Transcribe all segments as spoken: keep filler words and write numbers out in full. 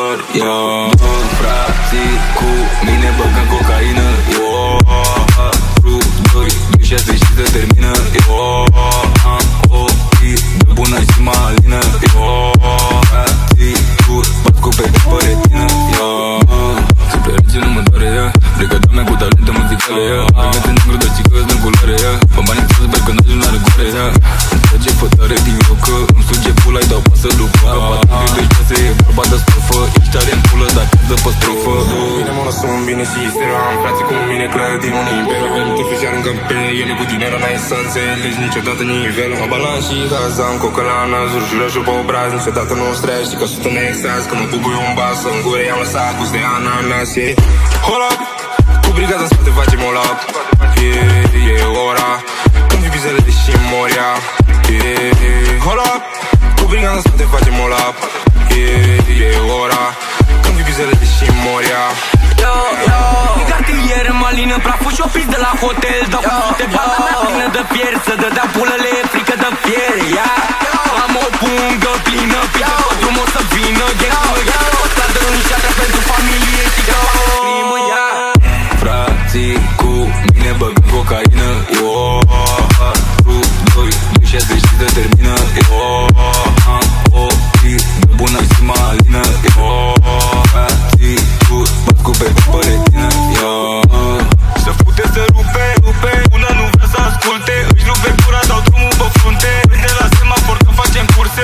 doar, yeah. Frații cu mine băgăm cocaină, yo. Ru, doi, doi, șase și se termină, yo. Am ochii de bună și malină, yo. Frații cu bat cu pe retină, yo. Super rece nu mă doare, yeah. Brigada mea cu talente muzicale, yeah. Pregăte negru de cicăs de culoare, yeah. Pe banii să sper că n-ajung la răgoare, yeah. Îmi trage fătare din rocă, îmi suge pula, îi dau pasă după. Că patru de șase e vorba de strofă. Ești tare în pulă, dar cază pe strofă. Bine mă lăsăm bine și stereo. Am frații cu mine, clădim un imperiu. Avem turfi și aruncă pe ele cu dinero. N-ai să înțelegi niciodată nivelul. Am balans și hazam, cocă la nazuri, jură și pe obraz. Niciodată nu strești, știi că sunt un extaz. Când mă bubui un bas în gură, i-am lăsat gust de ananas, yeah. Hold up, cu brigada în spate facem all up. Yeah, e ora când vii bizele deși moria. Yeah, hold up, cu brigada în spate facem all up. Yeah, e ora când vii bizele deși moria. Yo, yo, din cartier malină, praful și-o pis de la hotel. Dau cu fute, banda mea plină de fier. Să dădea pulele, frică de fiere, yeah. Am o pungă plină, pică pe drum o să vină. Ghetă, o stradă în șatră pentru familie. Știi că fac o crimă, yeah. Frații cu mine băgăm cocaină, yo. Ru, doi, doi, șase și se termină, yo. Am ochii de bună și malină, yo. Frații cu bat cu pe retină, yo. Să fute, să rupe, rupe, una nu vrea să asculte. Își rupe gura, dau drumul pe frunte. Uite la semafor că facem curse.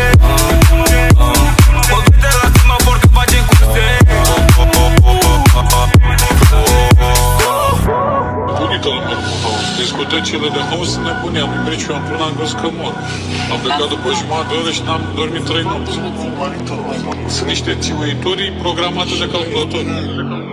Mă uite la semafor că facem curse. Discotecile de house nebuneam, în meciul am până am găs că mor. Am plecat după jumătate de oră și n-am dormit trei nopți. Sunt niște țiuituri programate de calculator.